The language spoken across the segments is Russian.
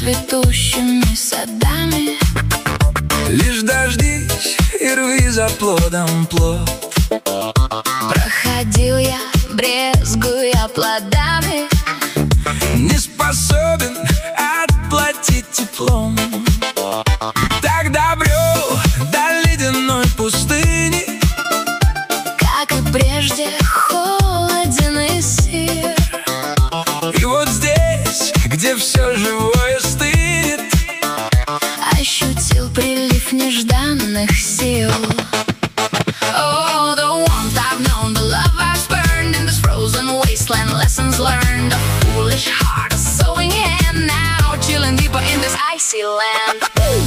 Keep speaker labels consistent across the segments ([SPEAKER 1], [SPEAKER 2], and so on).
[SPEAKER 1] цветущими садами.
[SPEAKER 2] Лишь дождись и рви за плодом плод.
[SPEAKER 1] Проходил я, брезгуя плодами,
[SPEAKER 2] Не способен отплатить теплом. Тогда брел до ледяной пустыни,
[SPEAKER 1] как и прежде, холоден и сыр.
[SPEAKER 2] и вот здесь, где все живое стынет,
[SPEAKER 1] Ощутил прилив нежданных сил. Oh, the warmth I've known, the love I've spurned in this frozen wasteland, lessons learned, a foolish heart, a sewing hand, now chilling deeper in this icy land.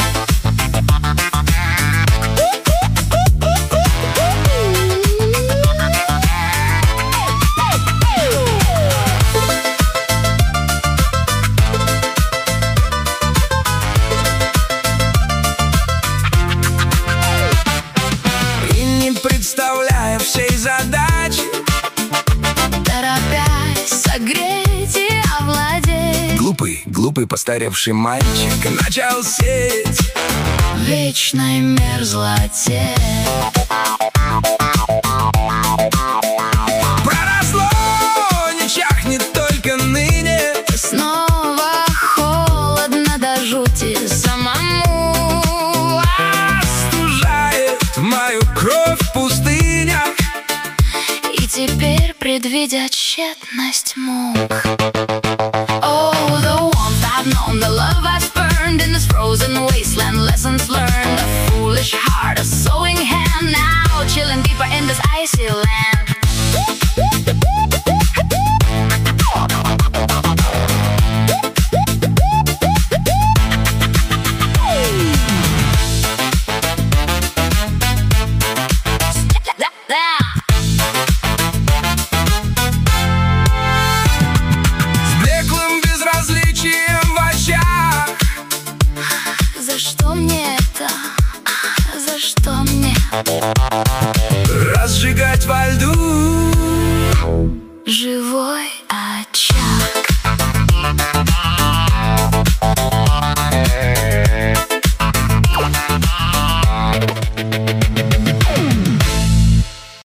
[SPEAKER 2] и не представляя всей задачи,
[SPEAKER 1] Торопясь согреть и овладеть
[SPEAKER 2] глупый постаревший мальчик начал сеять
[SPEAKER 1] в вечной мерзлоте.
[SPEAKER 2] Проросло, не чахнет только ныне,
[SPEAKER 1] Снова холодно до жути самому.
[SPEAKER 2] остужает мою кровь в пустынях.
[SPEAKER 1] И теперь, предвидя тщетность мук, oh, the warmth I've known, the love I've spurned in this frozen wasteland, lessons learned, a foolish heart, a sewing hand, now chilling deeper in this icy land.
[SPEAKER 2] С блеклым безразличием в очах,
[SPEAKER 1] За что мне это? За что мне
[SPEAKER 2] разжигать во льду
[SPEAKER 1] живой